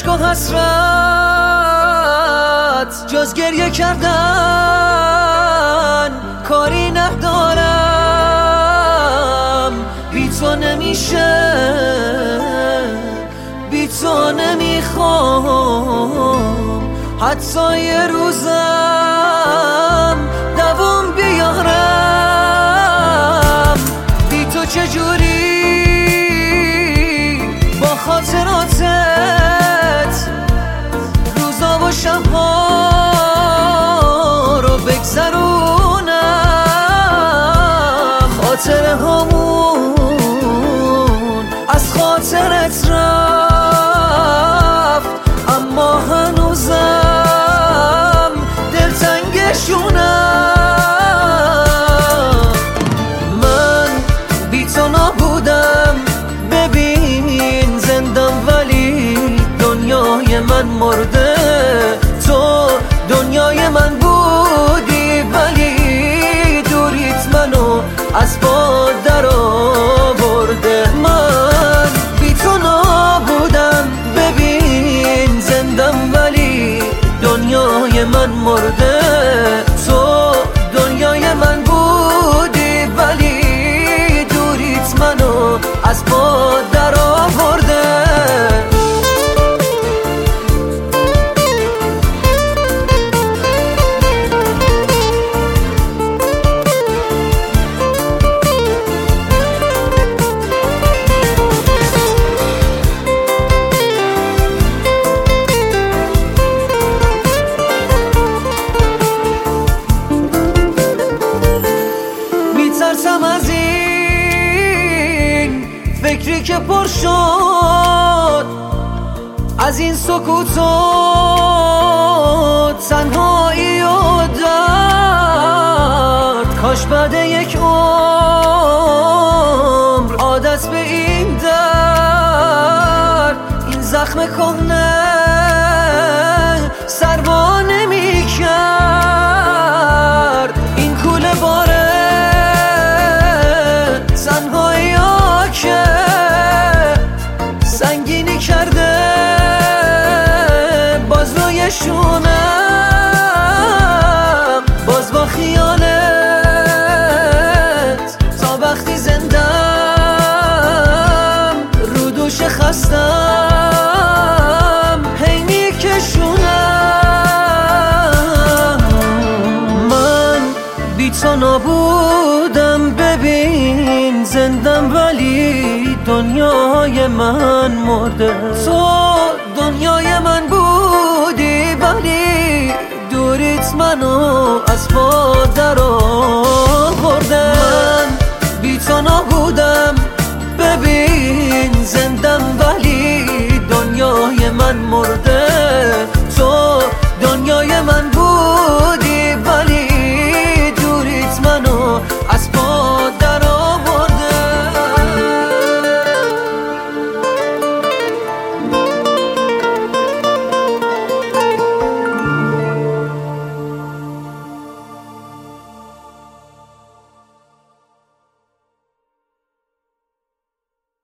عشق و حسرت جز گریه کردن کاری ندارم. بی تو نمیشه، بی تو نمیخوام حتی یه روزم دوام بیارم. بی تو چجوری با خاطراتت روزا و شبها رو بگذرونم. خاطره هامون از خاطرت رفت، اما هنوزم دلتنگشونم. من بی تو نبودم، ببین زندم ولی دنیای من مرده. تو دنیای من بودی ولی دوریت منو از باد در آورده. من بی تو نبودم، ببین زندم ولی دنیای من مرده. تو دنیای من بودی ولی دوریت منو از باد در آورده. میترسم از این فکری که پر شد از این سکوت و تنهایی و درد. کاش بعد یک عمر عادت به این درد، این زخم کهنه سروا نمی کرد. این کوله باره تنهایی ها که سنگینی کرده باز روی شونم. باز با خیالت تا وقتی زندم رو دوش خستم هی میکشونم. من بی تو نبودم، ببین زندم ولی دنیای من مرده. تو دنیای من بودی ولی دوریت منو از باد در آورده. من بی تو نبودم، ببین زندم